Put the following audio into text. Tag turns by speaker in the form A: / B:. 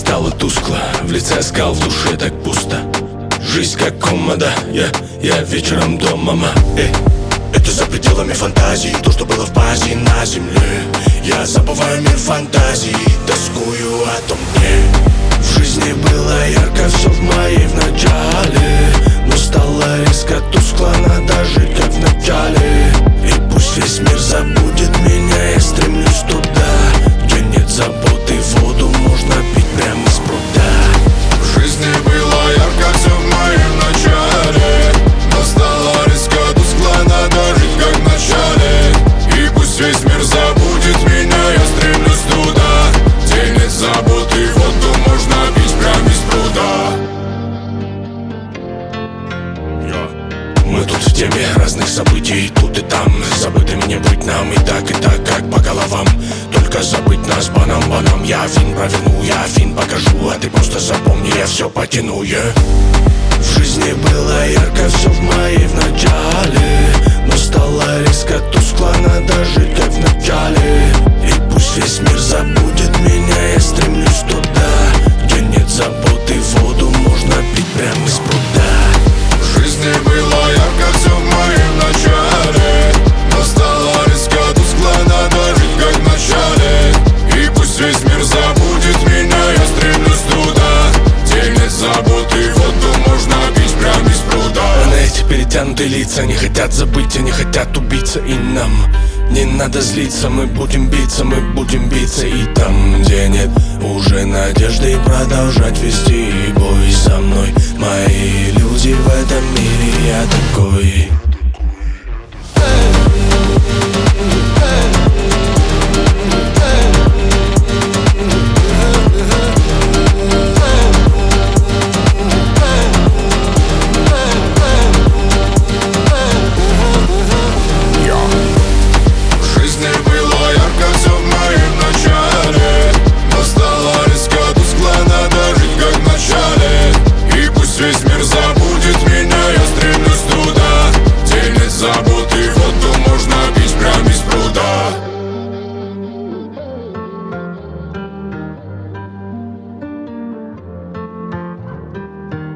A: стало тускло, в лице оскал, в душе так пусто. Жизнь как комода, я вечером дома, мама. Это за пределами фантазии, то, что было в базе на земле. Я забываю мир фантазий, тоскую о том дне. В жизни было ярко, все в моей в начале, но стало резко тускло, надо жить как в начале. И пусть весь мир забудет меня, я стремлюсь туда, где нет забот и воду можно пить прямо из пруда.
B: В жизни было ярко, все в моем начале, но стало резко тускло, надо жить как в начале. И пусть весь мир забудет меня, я стремлюсь туда, где нет забот и воду можно пить прямо из пруда.
A: Мы тут в теме разных событий, тут и там. Забытыми не быть нам и так, как по головам. Только забыть нас банам. Я Афин проверну, я Афин покажу, а ты просто запомни, я все потяну, В жизни было ярко, все в моей в начале, но стало резко тускло, надо жить как в начале. И пусть весь мир забудет меня, я стремлюсь туда, где нет забот и воду можно пить прямо из пруда.
B: В жизни было ярко, все в моем начале, но стало резко тускло, надо жить как в начале. И пусть весь мир забудет меня, я стремлюсь туда, где нет забот и воду можно пить прямо из пруда.
A: На эти перетянутые лица не хотят забыть, они хотят убиться. И нам не надо злиться, мы будем биться и там, где нет уже надежды, продолжать вести бой со мной. Мои люди в этом мире, я такой.